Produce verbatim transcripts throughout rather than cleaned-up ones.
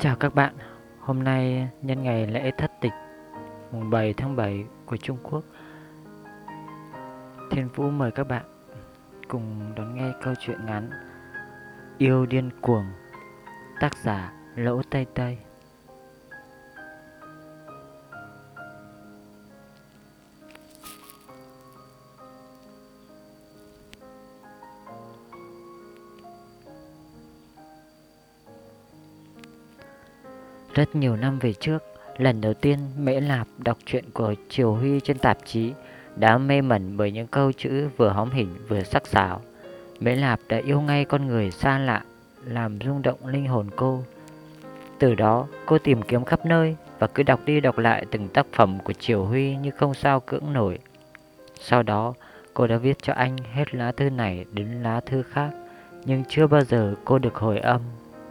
Chào các bạn, hôm nay nhân ngày lễ Thất Tịch mùng bảy tháng bảy của Trung Quốc, Thiên Vũ mời các bạn cùng đón nghe câu chuyện ngắn Yêu Điên Cuồng, tác giả Lỗ Tây Tây. Rất nhiều năm về trước, lần đầu tiên Mễ Lạp đọc truyện của Triều Huy trên tạp chí, đã mê mẩn bởi những câu chữ vừa hóm hỉnh vừa sắc sảo. Mễ Lạp đã yêu ngay con người xa lạ, làm rung động linh hồn cô. Từ đó cô tìm kiếm khắp nơi và cứ đọc đi đọc lại từng tác phẩm của Triều Huy như không sao cưỡng nổi. Sau đó cô đã viết cho anh hết lá thư này đến lá thư khác, nhưng chưa bao giờ cô được hồi âm.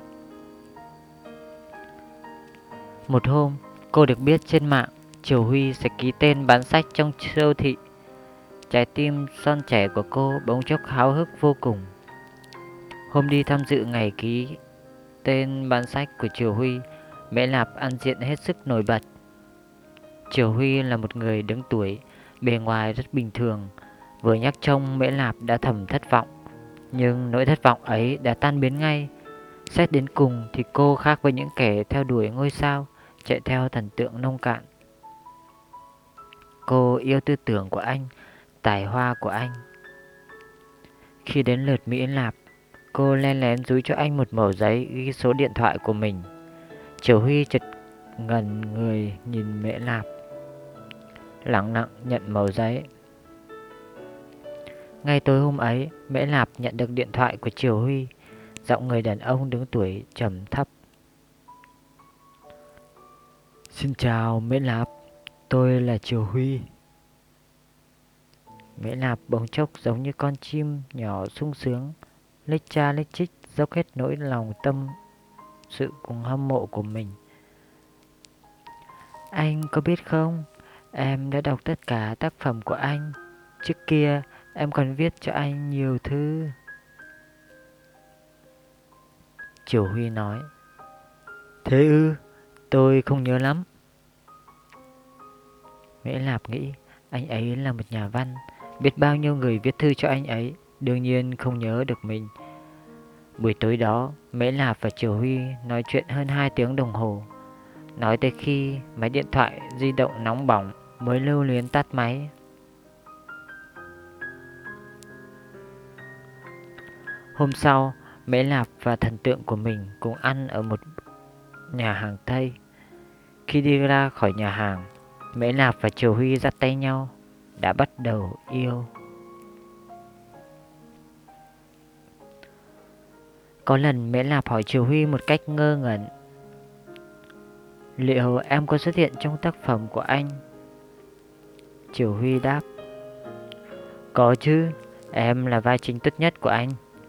Một hôm, cô được biết trên mạng Triều Huy sẽ ký tên bán sách trong siêu thị. Trái tim son trẻ của cô bỗng chốc háo hức vô cùng. Hôm đi tham dự ngày ký tên bán sách của Triều Huy, Mễ Lạp ăn diện hết sức nổi bật. Triều Huy là một người đứng tuổi, bề ngoài rất bình thường. Vừa nhắc trông, Mễ Lạp đã thầm thất vọng. Nhưng nỗi thất vọng ấy đã tan biến ngay. Xét đến cùng thì cô khác với những kẻ theo đuổi ngôi sao, chạy theo thần tượng nông cạn. Cô yêu tư tưởng của anh, tài hoa của anh. Khi đến lượt Mễ Lạp, cô len lén dúi cho anh một mẩu giấy ghi số điện thoại của mình. Triều Huy chợt ngẩn người nhìn Mễ Lạp, lẳng lặng nhận mẩu giấy. Ngay tối hôm ấy, Mễ Lạp nhận được điện thoại của Triều Huy. Giọng người đàn ông đứng tuổi trầm thấp. Xin chào Mễ Lạp, tôi là Triều Huy. Mễ Lạp bỗng chốc giống như con chim nhỏ sung sướng, lích cha lích chích dốc hết nỗi lòng tâm sự cùng hâm mộ của mình. Anh có biết không, em đã đọc tất cả tác phẩm của anh. Trước kia em còn viết cho anh nhiều thư. Triều Huy nói. Thế ư, tôi không nhớ lắm. Mễ Lạp nghĩ anh ấy là một nhà văn, biết bao nhiêu người viết thư cho anh ấy, đương nhiên không nhớ được mình. Buổi tối đó, Mễ Lạp và Triều Huy nói chuyện hơn hai tiếng đồng hồ. Nói tới khi máy điện thoại di động nóng bỏng mới lưu luyến tắt máy. Hôm sau, Mễ Lạp và thần tượng của mình cùng ăn ở một nhà hàng Tây. Khi đi ra khỏi nhà hàng, Mễ Lạp và Triều Huy dắt tay nhau, đã bắt đầu yêu. Có lần Mễ Lạp hỏi Triều Huy một cách ngơ ngẩn, liệu em có xuất hiện trong tác phẩm của anh? Triều Huy đáp, có chứ, em là vai chính tốt nhất của anh.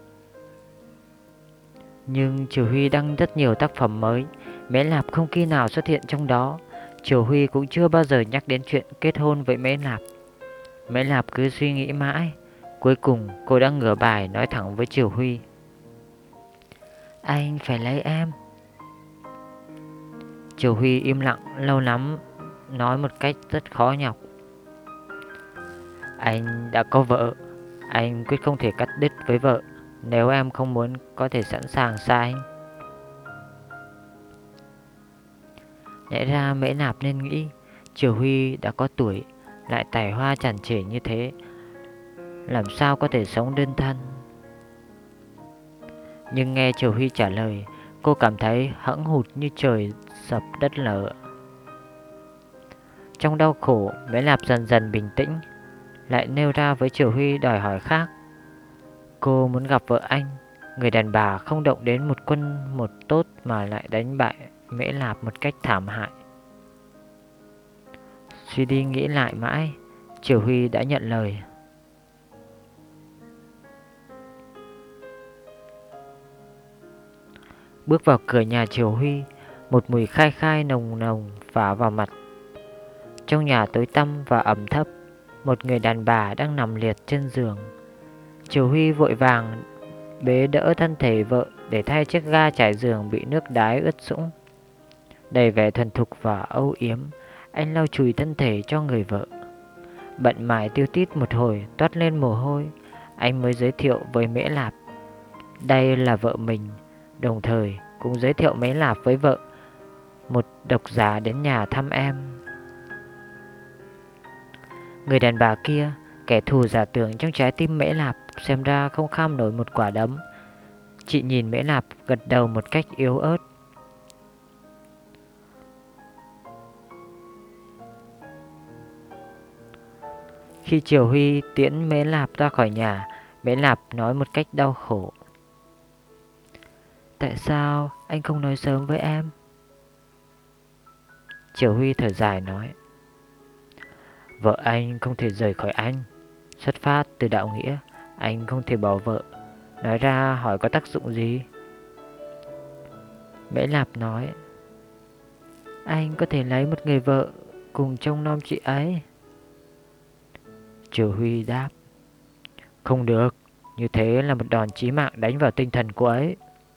Nhưng Triều Huy đăng rất nhiều tác phẩm mới, Mễ Lạp không khi nào xuất hiện trong đó. Triều Huy cũng chưa bao giờ nhắc đến chuyện kết hôn với Mễ Lạp. Mễ Lạp cứ suy nghĩ mãi. Cuối cùng cô đã ngửa bài nói thẳng với Triều Huy, anh phải lấy em. Triều Huy im lặng lâu lắm, nói một cách rất khó nhọc, anh đã có vợ, anh quyết không thể cắt đứt với vợ. Nếu em không muốn, có thể sẵn sàng xa anh. Lẽ ra Mễ Lạp nên nghĩ Triều Huy đã có tuổi, lại tài hoa tràn trề như thế, làm sao có thể sống đơn thân. Nhưng nghe Triều Huy trả lời, cô cảm thấy hẫng hụt như trời sập đất lở. Trong đau khổ, Mễ Lạp dần dần bình tĩnh, lại nêu ra với Triều Huy đòi hỏi khác. Cô muốn gặp vợ anh, người đàn bà không động đến một quân một tốt mà lại đánh bại Mễ Lạp một cách thảm hại. Suy đi nghĩ lại mãi, Triều Huy đã nhận lời. Bước vào cửa nhà Triều Huy, một mùi khai khai nồng nồng phả vào mặt. Trong nhà tối tăm và ẩm thấp, một người đàn bà đang nằm liệt trên giường. Triều Huy vội vàng bế đỡ thân thể vợ để thay chiếc ga trải giường bị nước đái ướt sũng. Đầy vẻ thuần thục và âu yếm, anh lau chùi thân thể cho người vợ. Bận mải tiêu tít một hồi toát lên mồ hôi, anh mới giới thiệu với Mễ Lạp đây là vợ mình, đồng thời cũng giới thiệu Mễ Lạp với vợ. Một độc giả đến nhà thăm em. Người đàn bà kia, kẻ thù giả tưởng trong trái tim Mễ Lạp, xem ra không kham nổi một quả đấm. Chị nhìn Mễ Lạp gật đầu một cách yếu ớt. Khi Triều Huy tiễn Mễ Lạp ra khỏi nhà, Mễ Lạp nói một cách đau khổ: Tại sao anh không nói sớm với em? Triều Huy thở dài nói: Vợ anh không thể rời khỏi anh. Xuất phát từ đạo nghĩa, anh không thể bỏ vợ. Nói ra hỏi có tác dụng gì? Mễ Lạp nói: Anh có thể lấy một người vợ cùng trông nom chị ấy. Triều Huy đáp: Không được, như thế là một đòn chí mạng đánh vào tinh thần cô ấy.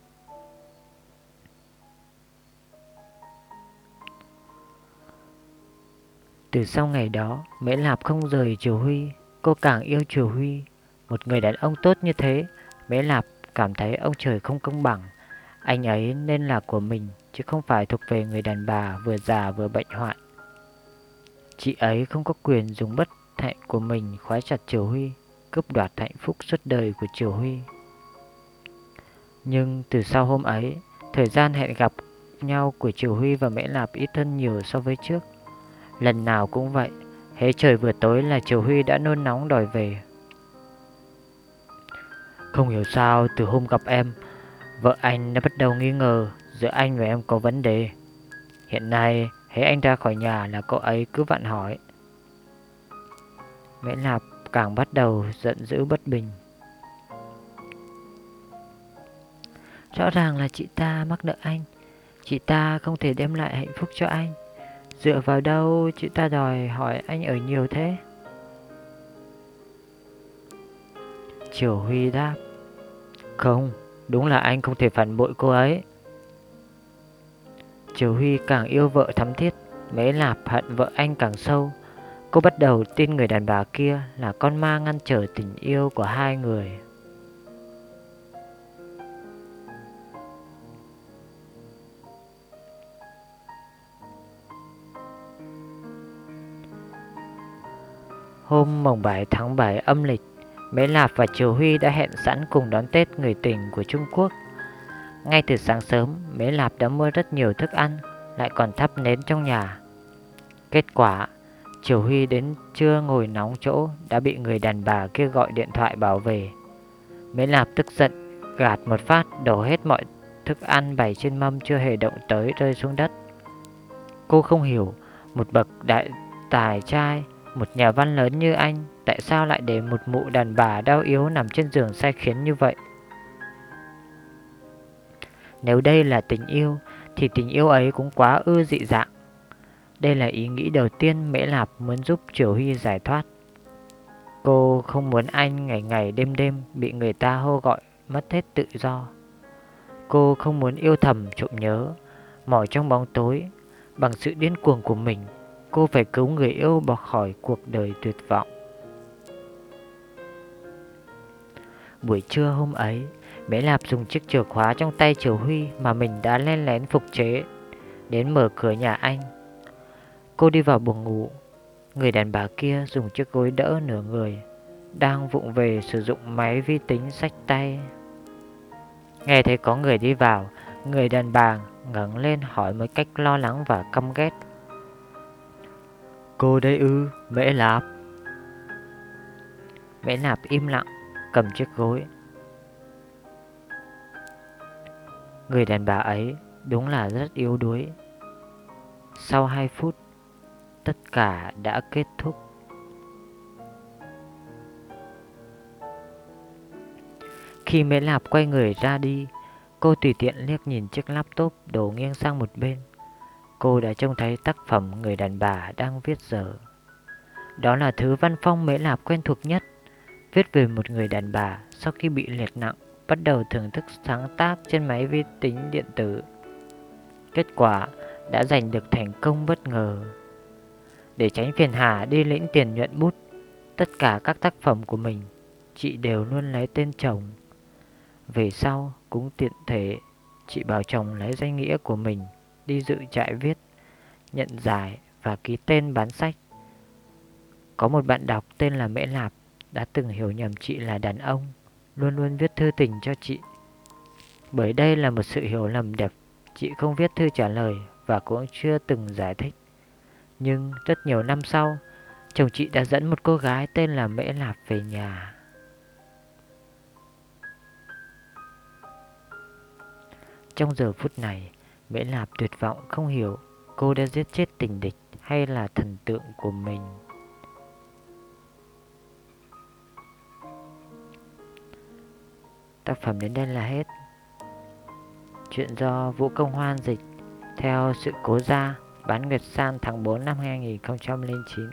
Từ sau ngày đó, Mễ Lạp không rời Triều Huy. Cô càng yêu Triều Huy. Một người đàn ông tốt như thế, Mễ Lạp cảm thấy ông trời không công bằng. Anh ấy nên là của mình, chứ không phải thuộc về người đàn bà vừa già vừa bệnh hoạn. Chị ấy không có quyền dùng bất hạnh của mình khóa chặt Triều Huy, cướp đoạt hạnh phúc suốt đời của Triều Huy. Nhưng từ sau hôm ấy, thời gian hẹn gặp nhau của Triều Huy và Mễ Lạp ít hơn nhiều so với trước. Lần nào cũng vậy, hễ trời vừa tối là Triều Huy đã nôn nóng đòi về. Không hiểu sao từ hôm gặp em, vợ anh đã bắt đầu nghi ngờ giữa anh và em có vấn đề. Hiện nay, hễ anh ra khỏi nhà là cô ấy cứ vặn hỏi. Mễ Lạp càng bắt đầu giận dữ bất bình. Rõ ràng là chị ta mắc nợ anh. Chị ta không thể đem lại hạnh phúc cho anh. Dựa vào đâu chị ta đòi hỏi anh ở nhiều thế? Triều Huy đáp: Không, đúng là anh không thể phản bội cô ấy. Triều Huy càng yêu vợ thắm thiết, Mễ Lạp hận vợ anh càng sâu. Cô bắt đầu tin người đàn bà kia là con ma ngăn trở tình yêu của hai người. Hôm mồng bảy tháng bảy âm lịch, Mễ Lạp và Triều Huy đã hẹn sẵn cùng đón Tết người tình của Trung Quốc. Ngay từ sáng sớm, Mễ Lạp đã mua rất nhiều thức ăn, lại còn thắp nến trong nhà. Kết quả, Triều Huy đến trưa ngồi nóng chỗ đã bị người đàn bà kia gọi điện thoại bảo về. Mễ Lạp tức giận, gạt một phát đổ hết mọi thức ăn bày trên mâm chưa hề động tới rơi xuống đất. Cô không hiểu, một bậc đại tài trai, một nhà văn lớn như anh, tại sao lại để một mụ đàn bà đau yếu nằm trên giường sai khiến như vậy? Nếu đây là tình yêu, thì tình yêu ấy cũng quá ư dị dạng. Đây là ý nghĩ đầu tiên Mễ Lạp muốn giúp Triều Huy giải thoát. Cô không muốn anh ngày ngày đêm đêm bị người ta hô gọi mất hết tự do. Cô không muốn yêu thầm trộm nhớ, mỏi trong bóng tối. Bằng sự điên cuồng của mình, cô phải cứu người yêu bỏ khỏi cuộc đời tuyệt vọng. Buổi trưa hôm ấy, Mễ Lạp dùng chiếc chìa khóa trong tay Triều Huy mà mình đã len lén phục chế đến mở cửa nhà anh. Cô đi vào buồng ngủ. Người đàn bà kia dùng chiếc gối đỡ nửa người, đang vụng về sử dụng máy vi tính xách tay. Nghe thấy có người đi vào, người đàn bà ngẩng lên hỏi một cách lo lắng và căm ghét: Cô đây ư, Mễ Lạp? Mễ Lạp im lặng, cầm chiếc gối. Người đàn bà ấy đúng là rất yếu đuối. Sau hai phút, tất cả đã kết thúc. Khi Mễ Lạp quay người ra đi, cô tùy tiện liếc nhìn chiếc laptop đổ nghiêng sang một bên. Cô đã trông thấy tác phẩm người đàn bà đang viết dở. Đó là thứ văn phong Mễ Lạp quen thuộc nhất, viết về một người đàn bà sau khi bị liệt nặng bắt đầu thưởng thức sáng tác trên máy vi tính điện tử. Kết quả đã giành được thành công bất ngờ. Để tránh phiền hà đi lĩnh tiền nhuận bút, tất cả các tác phẩm của mình chị đều luôn lấy tên chồng. Về sau cũng tiện thể chị bảo chồng lấy danh nghĩa của mình đi dự trại viết, nhận giải và ký tên bán sách. Có một bạn đọc tên là Mễ Lạp đã từng hiểu nhầm chị là đàn ông, luôn luôn viết thư tình cho chị. Bởi đây là một sự hiểu lầm đẹp, chị không viết thư trả lời và cũng chưa từng giải thích. Nhưng rất nhiều năm sau, chồng chị đã dẫn một cô gái tên là Mễ Lạp về nhà. Trong giờ phút này, Mễ Lạp tuyệt vọng không hiểu cô đã giết chết tình địch hay là thần tượng của mình. Tác phẩm đến đây là hết. Chuyện do Vũ Công Hoan dịch theo Sự Cố Gia, bán Nguyệt San tháng tư năm hai nghìn không trăm lẻ chín.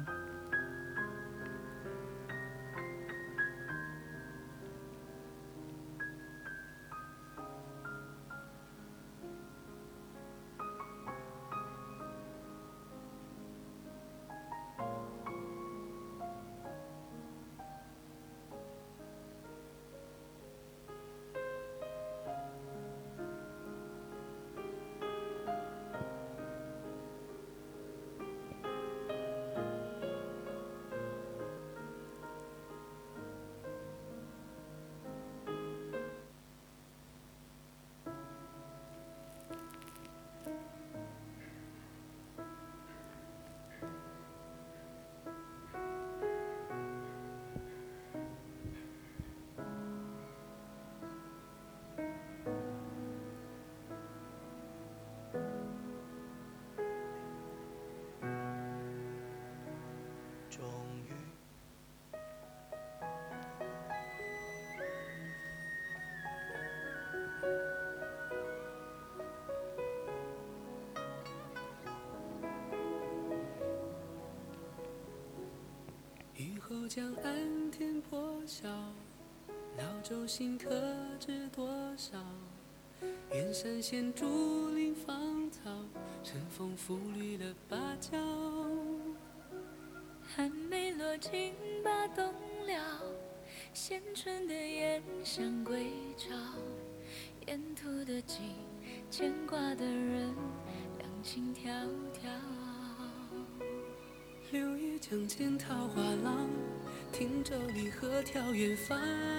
雨后江岸天破晓，老舟新客知多少？远山衔竹林芳草，晨风拂绿了芭蕉。 还没落尽把冬了，衔春的燕想归巢。沿途的景，牵挂的人，两情迢迢。 柳叶江间桃花浪，汀洲里鹤眺远方。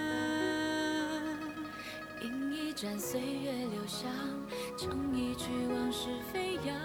饮一盏岁月留香，唱一曲往事飞扬。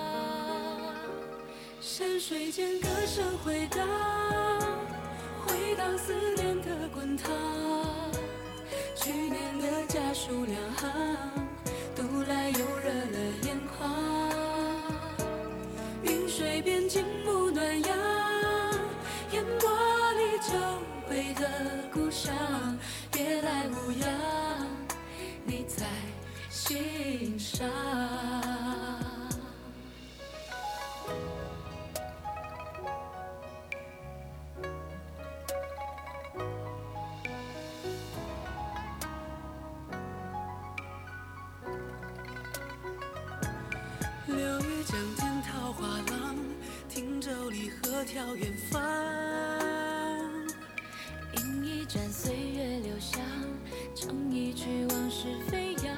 山水间歌声回荡，回荡思念的滚烫。去年的家书两行，读来又热了眼眶。云水边静沐暖阳，烟波里久违的故乡，别来无恙，你在心上。柳叶江天桃花浪，汀洲里鹤眺远方。 饮一盏岁月留香，唱一曲往事飞扬。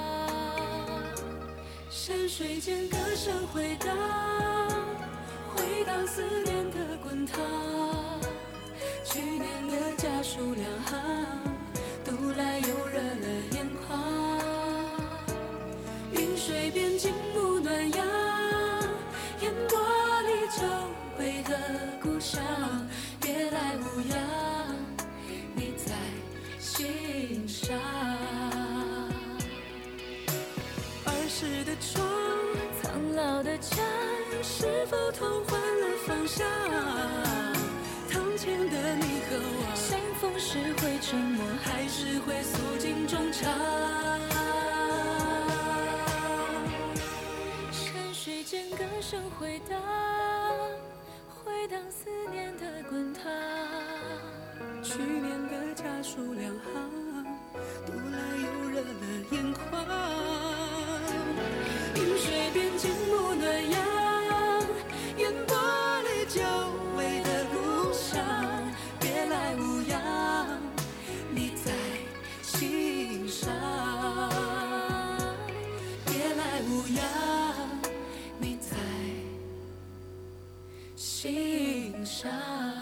山水间歌声回荡，回荡思念的滚烫。去年的家书两行，读来又热了眼眶。云水边静沐暖阳，烟波里久违的故乡，别来无恙，你在心上。儿时的窗， 苍老的家， 是否同换了方向？堂前的你和我， 相逢时会沉默， 还是会诉尽衷肠？ 山水间歌声回荡，回荡思念的滚烫。 去年的家书两行，读来又热了眼眶。云水边静沐暖放下。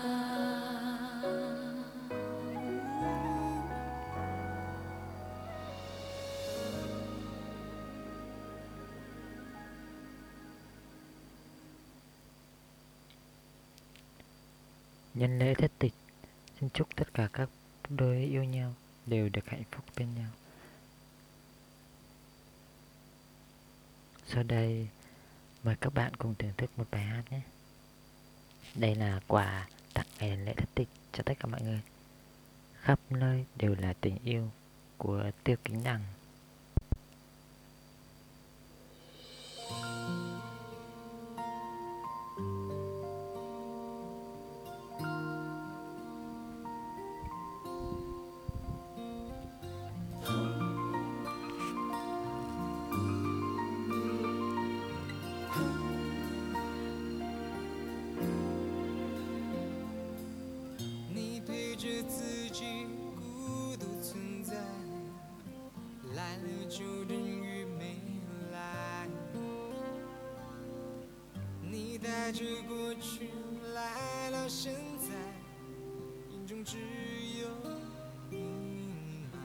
Nhân lễ thất tịch, xin chúc tất cả các đôi yêu nhau đều được hạnh phúc bên nhau. Sau đây, mời các bạn cùng thưởng thức một bài hát nhé. Đây là quà tặng ngày lễ thất tịch cho tất cả mọi người. Khắp nơi đều là tình yêu của Tiêu Kính Đằng. 你陪着自己孤独存在，来了就等于没来。你带着过去来到现在，眼中只有阴霾。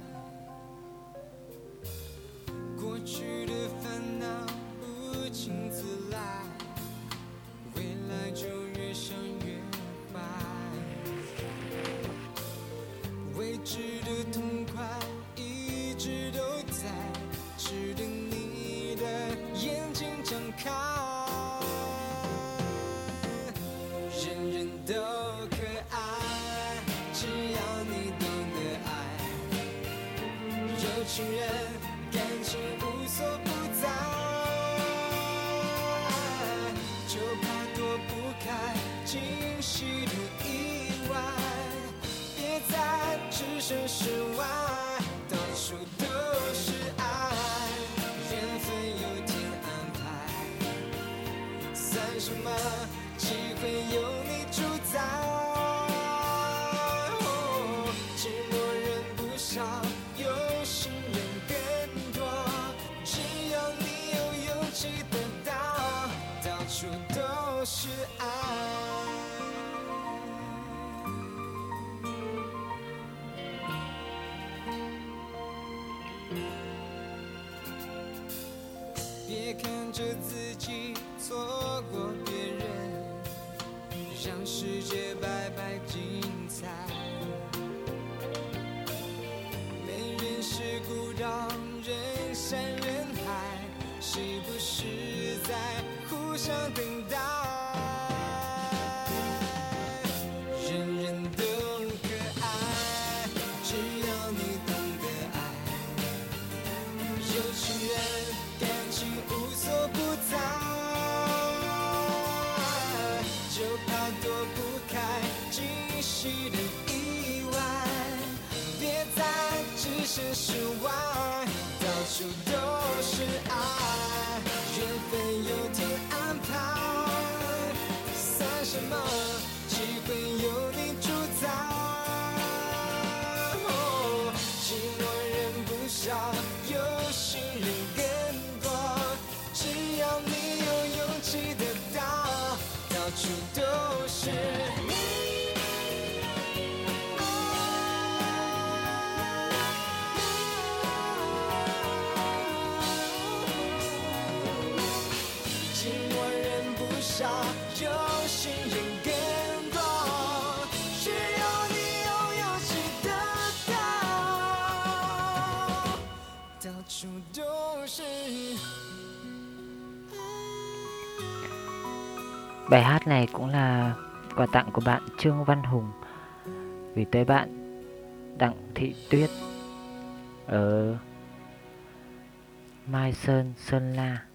过去的烦恼不请自来，未来就越想越坏。未知的痛快一直都在，只等你的眼睛张开。人人都可爱，只要你懂得爱。有情人感情无所不在，就怕躲不开惊喜的意外。别再置身事外，到处都是爱，缘分有天安排，算什么机会有你主宰。哦，寂寞人不少，有心人更多，只要你有勇气得到，到处都是爱。别看着自己错过别人，让世界白白精彩。没人世故让人山人海，是不是在互相等待？人人都可爱，只要你懂得爱。有情人感情无所不在，就怕躲不开惊喜的意外。别再置身事外，到处都是爱，缘分有天安排，算什么机会有你主宰。哦，寂寞人不少，有心人更多，只要你有勇气得到，到处都是寂寞人不少，有心人更多，只要你有勇气得到，到处都是。 Bài hát này cũng là quà tặng của bạn Trương Văn Hùng gửi tới bạn Đặng Thị Tuyết ở Mai Sơn, Sơn La.